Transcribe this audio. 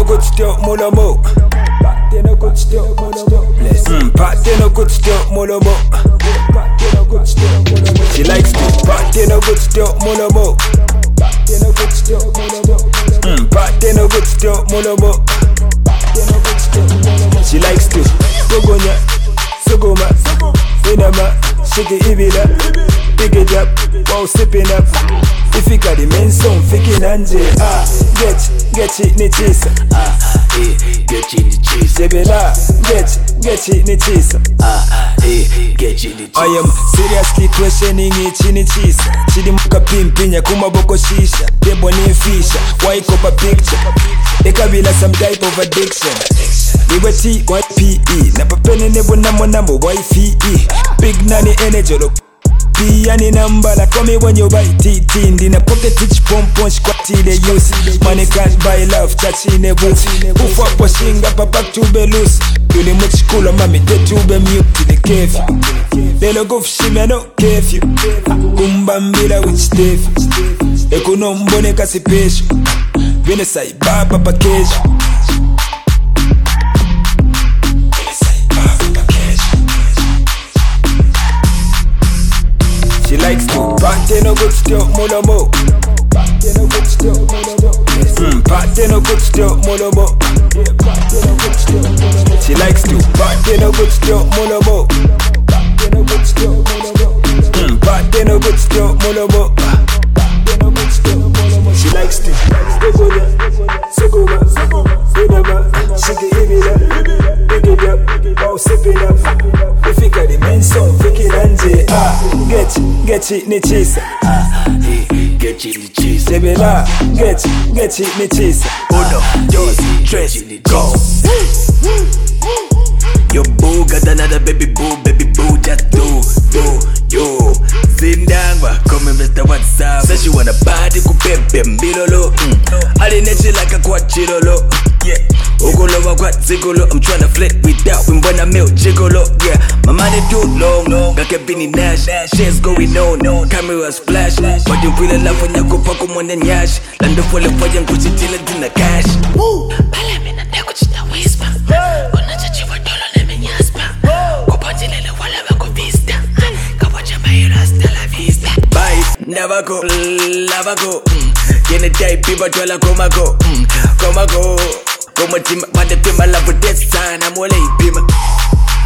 good still molomo. Party no good still molomo. Party no good still molomo. Party no good still molomo. She likes to party no good still molomo. Party no good still molomo. Party no good still molomo. Party no good still molomo. She likes to gogonya, sogoma, inama, shake it ibila, pick it up while sipping up. If you got the main song, fiki nanje. Get it ni chisa. Get it ni chisa. Sebela, get it ni chisa. Get it ni chisa. I am seriously questioning it ni chisa. Chidi muka pimpinya kumaboko shisha. Debo ni fisha, why copa picture. Ekabila some type of addiction. Liberty, YPE. Napapene nebo namo YFE. Big nani energy look. Yani number like call me when you buy TT. In a pocket rich pom squatty they use. Money can't buy love, touch in a booth. Who up pushing up a back to be loose. Really much cooler, mommy, they to be mute to the cave. They look off shimmy, no cave you. Kumbambila with Steve. Ekonombone kasi pesho. Vene sai baba package. She likes to party no good still molomo. Party no good still molomo. Party no good still molomo. She likes to party no good still molomo. Party no good still molomo. Party no good still molomo. She likes to sogoma, inama, shake it ibila, pick it up while sipping up. If you got the main song, fiki nanje. Get it ni chisa. Get it ni chisa. Sebela, get it ni chisa. Uno, dos, tres, go. Your boo got another baby boo, just do you. Zindangwa, call me Mr. WhatsApp. Says she wanna party kupepe mbilolo. Alinechi like a quachilolo. Yeah. Ogolowa kwa zigolo. I'm tryna flirt without when I milk gigolo. Yeah. My money too long. Back at Benny Nash. Shit's going on. Cameras flash. But you feel love when you go pako mwende nyash. Lando pole for young kuchitila dina cash. Woo. Pala mina ndeko chita whisper. Kona chachi wa dolo neme nyaspa. Kupanjilele wala wako vista. Kawacha bayi rasta la vista. Bye. Never go. Lava go. Yene day people dwella koma go. Koma go. Como team, but the pima love with this sign, I'm all a pima.